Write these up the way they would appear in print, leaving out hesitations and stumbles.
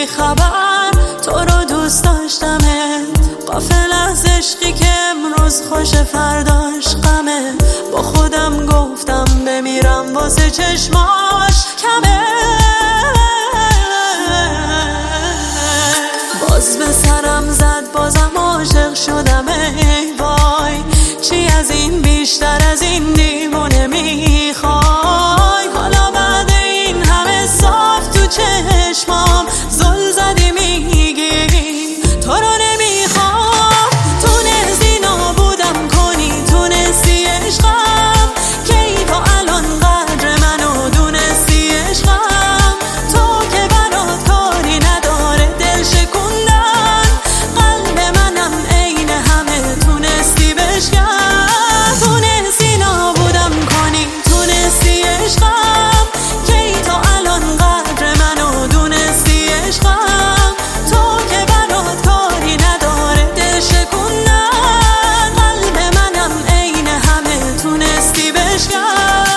خبر تو رو دوست داشتمت، غافل از عشقی که امروز خوش فرداش غمه. با خودم گفتم بمیرم واسه چشماش کمه. باز به سرم زد بازم عاشق شدم، ای وای چی از این بیشتر از این دیوونه میخوای؟ حالا بعد این همه صاف تو چشمام زل زدی میگی تو رو نمیخوام. تونستی نابودم کنی، تونستی عشقم کی تو الان قدر منو دونستی عشقم. تو که برات کاری نداره دل شکوندن، قلب منم عین همه تونستی بشکن. تونستی نابودم کنی، تونستی عشقم کی تو الان قدر منو دونستی عشقم. تو که برات کاری نداره دل شکوندن، قلب منم عین همه تونستی بشکن.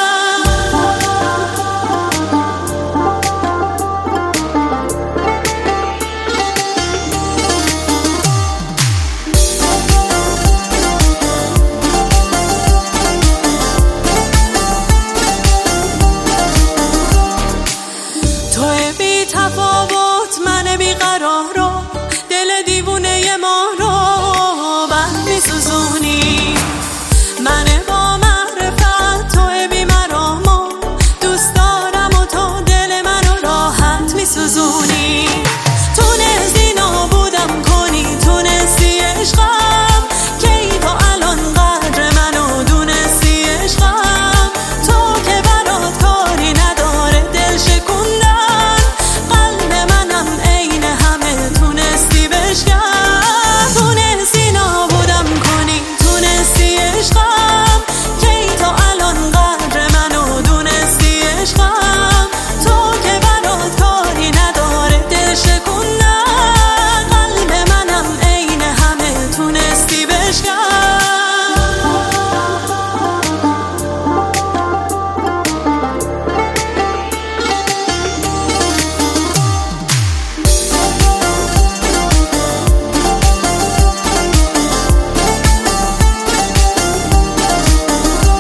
توی بی تفاوت من بیقرار رو، دل دیوونه ما رو بند میسوزونی. من با معرفت توی بی مرامو دوست دارم و تو دل منو راحت میسوزونی. تونستی نابودم کنی، تونستی عشقم کی تو الان قدر منو دونستی عشقم. تو که برات کاری نداره دل شکوندن، قلب منم عین همه تونستی بشکن. تونستی نابودم کنی، تونستی عشقم کی تو الان قدر منو دونستی عشقم. تو که برات کاری نداره دل شکوندن، قلب منم عین همه تونستی بشکن.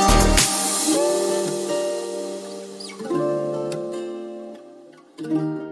thank you